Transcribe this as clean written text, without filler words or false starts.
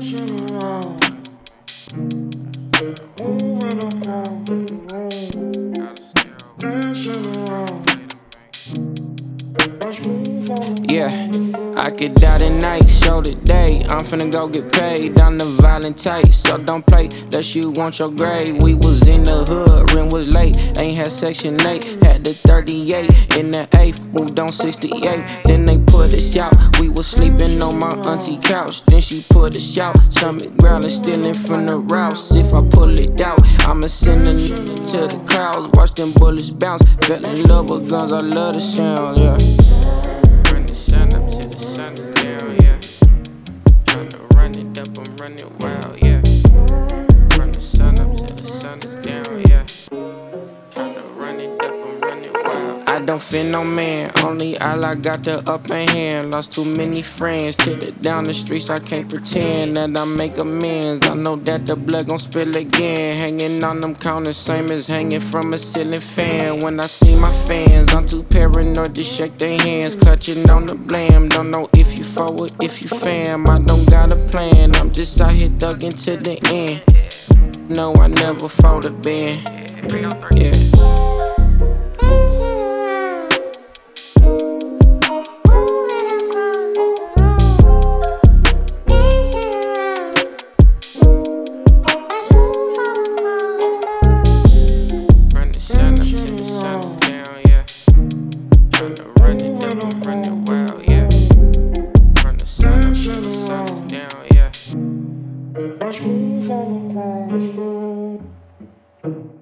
Yeah, I could die tonight, show today. I'm finna go get paid down the violent tight. So don't play unless you want your grade. We was in the hood, rent was late. Ain't had section 8, had the 38 in the 8th, moved on 68. Then they put us out. We was sleeping on my auntie couch. Then she put us out. Stomach growling, stealing from the rouse. If I pull it out, I'ma send a to the clouds. Watch them bullets bounce. Fell in love with guns, I love the sound, yeah. Running wild, yeah. From the sun up till the sun is down, yeah. Tryna run it up, I'm running wild. I don't fear no man, only Allah got the upper hand. Lost too many friends, till it down the streets I can't pretend that I make amends. I know that the blood gon' spill again. Hanging on them counters, same as hanging from a ceiling fan. When I see my fans, I'm too paranoid to shake their hands. Clutching on the blame, don't know if you forward, if you fam. I don't got a plan, I'm just out here thugging to the end. No, I never fold a band, yeah. Let's move on the ground.